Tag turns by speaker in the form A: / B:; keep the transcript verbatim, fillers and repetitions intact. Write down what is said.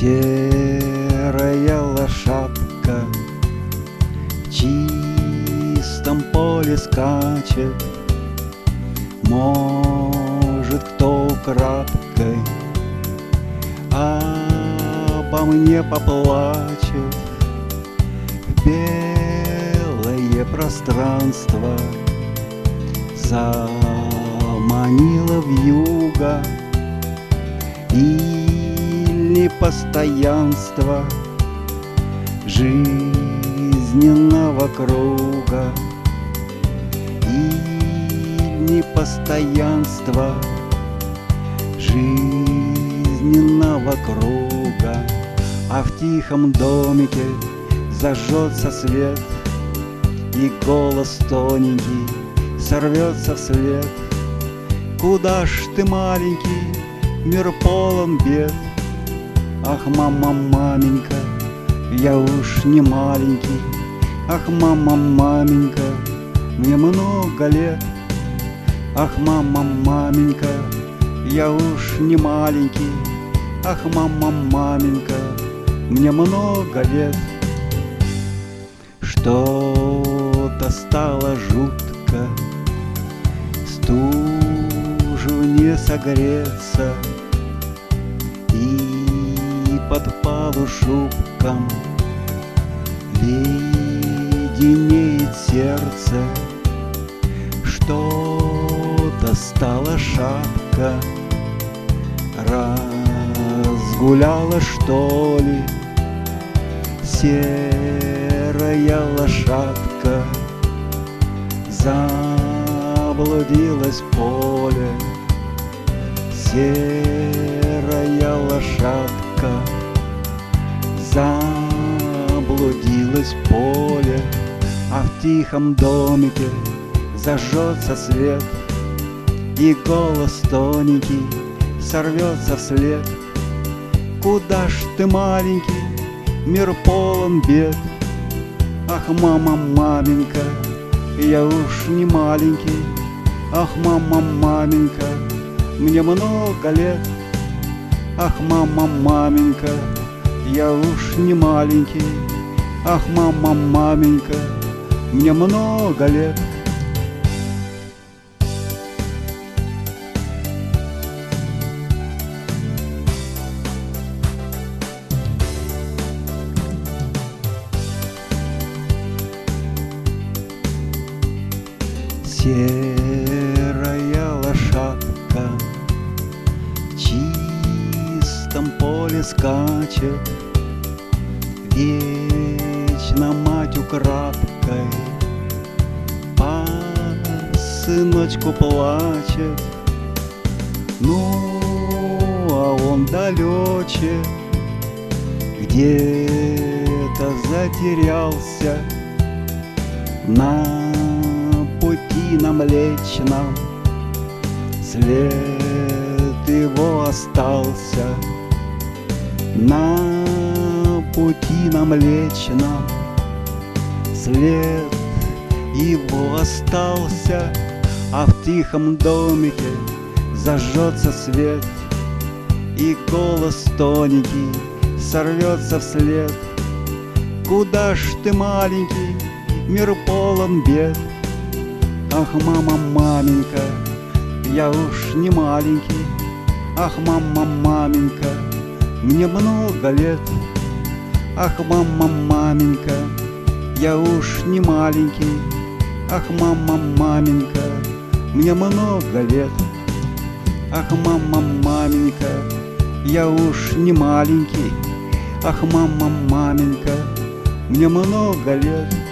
A: Серая лошадка в чистом поле скачет. Может, кто украдкой обо мне поплачет. В белое пространство заманила вьюга, или постоянство жизненного круга, или непостоянство жизненного круга. А в тихом домике зажжется свет, и голос тоненький сорвется вслед: куда ж ты, маленький, мир полон бед. Ах, мама, маменька, я уж не маленький. Ах, мама, маменька, мне много лет. Ах, мама, маменька, я уж не маленький. Ах, мама, маменька, мне много лет. Что-то стало жутко, стужу не согреться, и под полушубком леденеет сердце. Что-то стало шатко, разгуляла, что ли, серая лошадка, заблудилась в поле. Серая лошадка заблудилась в поле. А в тихом домике зажжется свет, и голос тоненький сорвется вслед: куда ж ты, маленький, мир полон бед. Ах, мама, маменька, я уж не маленький. Ах, мама, маменька, мне много лет. Ах, мама, маменька, я уж не маленький. Ах, мама, маменька, мне много лет. Серая лошадка в чистом поле скачет. Вечно мать украдкой по сыночку плачет. Ну, а он далече где-то затерялся на пути на Млечном. След его остался на пути на Млечном. След его остался. А в тихом домике зажжется свет, и голос тоненький сорвется вслед: куда ж ты, маленький, мир полон бед. Ах, мама, маменька, я уж не маленький. Ах, мама, маменька, мне много лет. Ах, мама, маменька, я уж не маленький. Ах, мама, маменька, мне много лет. Ах, мама, маменька, я уж не маленький. Ах, мама, маменька, мне много лет.